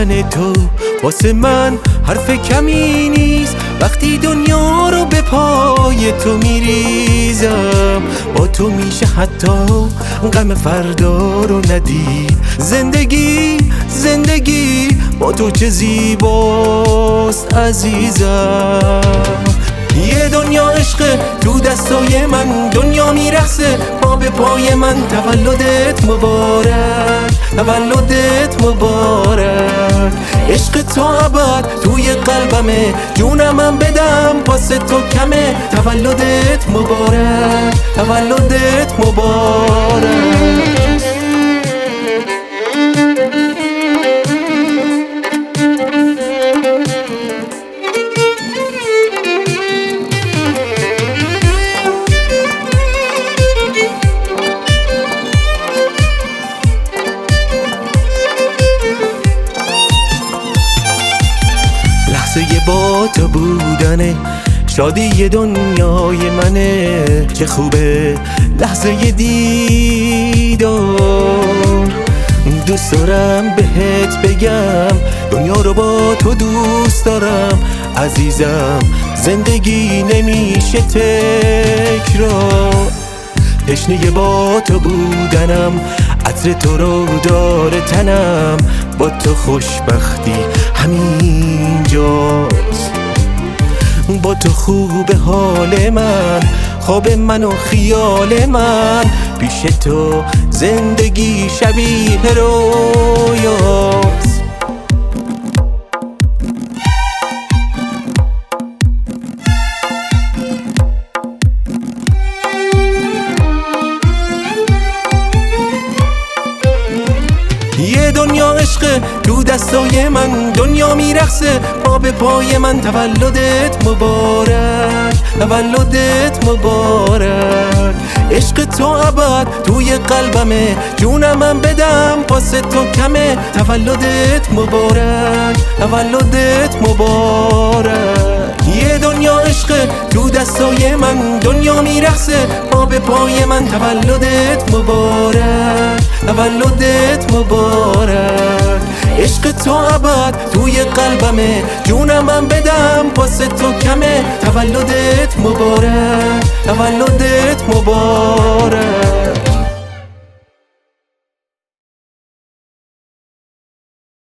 دیدن تو واسه من حرف کمی نیست. وقتی دنیا رو به پای تو میریزم، با تو میشه حتی غم فردا رو ندید. زندگی با تو چه زیباست عزیزم. یه دنیا عشق تو دستای من، دنیا میرقصه پا به پای من. تولدت مبارک، تولدت مبارک. عشق تو ابد توی قلبمه، جونم بدم پاس تو کمه. تولدت مبارک، تولدت مبارک. لحظه با تو بودنه، شادی دنیای منه. چه خوبه لحظه دیدار، دوست دارم بهت بگم دنیا رو با تو دوست دارم عزیزم. زندگی نمیشه تکرار، تشنه با تو بودنم، عطر تو رو داره تنم. با تو خوشبختی همینجاست، با تو خوب حال من، خواب من و خیال من. پیش تو زندگی شبیه رویاست. یه دنیا عشق تو دستای من، دنیا میرقصه پا به پای من. تولدت مبارک، تولدت مبارک. عشق تو ابد توی قلبمه، جونم بدم پاس تو کمه. تولدت مبارک، تولدت مبارک. یه دنیا عشق تو دستای من، دنیا میرقصه پا به پای من. تولدت مبارک، تولدت مبارک. عشق تو ابد توی قلبمه، جونم بدم پاس تو کمه. تولدت مبارک، تولدت مبارک.